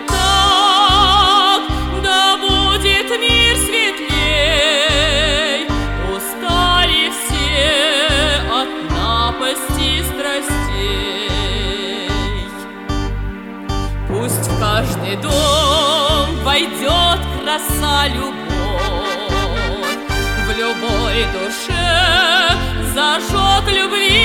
так, да будет мир светлей. Устали все от напасти страстей. Пусть в каждый дом войдет краса, любовь, в любой душе зажег любви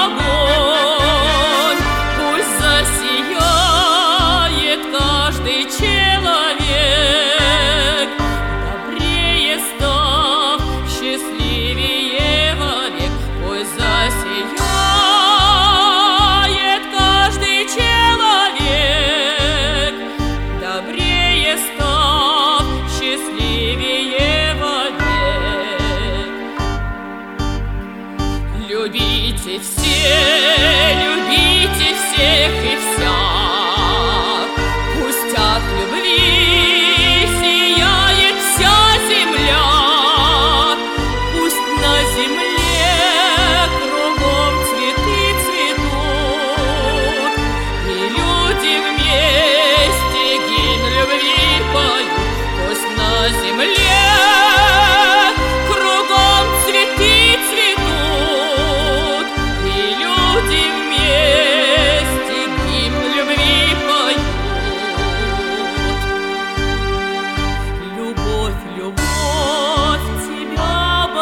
огонь. Пусть засияет каждый человек, добрее став, счастливее вовек. Пусть засияет каждый человек, добрее став, счастливее вовек. Любите все, любите всех и вся. Пусть от любви сияет вся земля. Пусть на земле кругом цветы цветут, и люди вместе гимн любви поют. Пусть на земле кругом цветы цветут, и люди вместе гимн любви поют. Любовь, любовь, тебя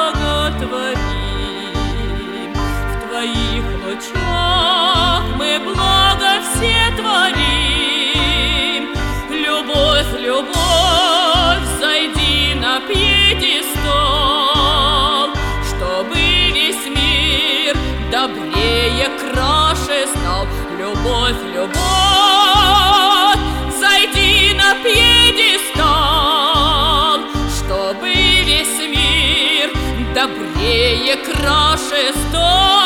боготворим, в твоих лучах мы благо все творим. Любовь, любовь, зайди на пьедестал, чтобы весь мир добрее, краше стал. Любовь, любовь, зайди на пьедестал, чтобы весь мир добрее, краше стал.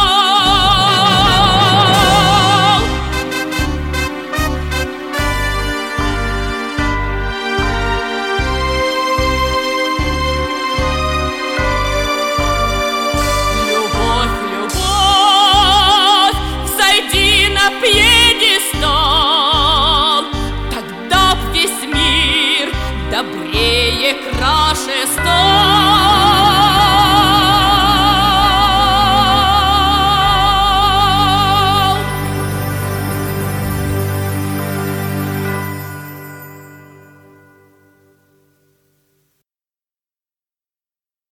Любовь, любовь, зайди на пьедестал, тогда весь мир добрее, краше стал.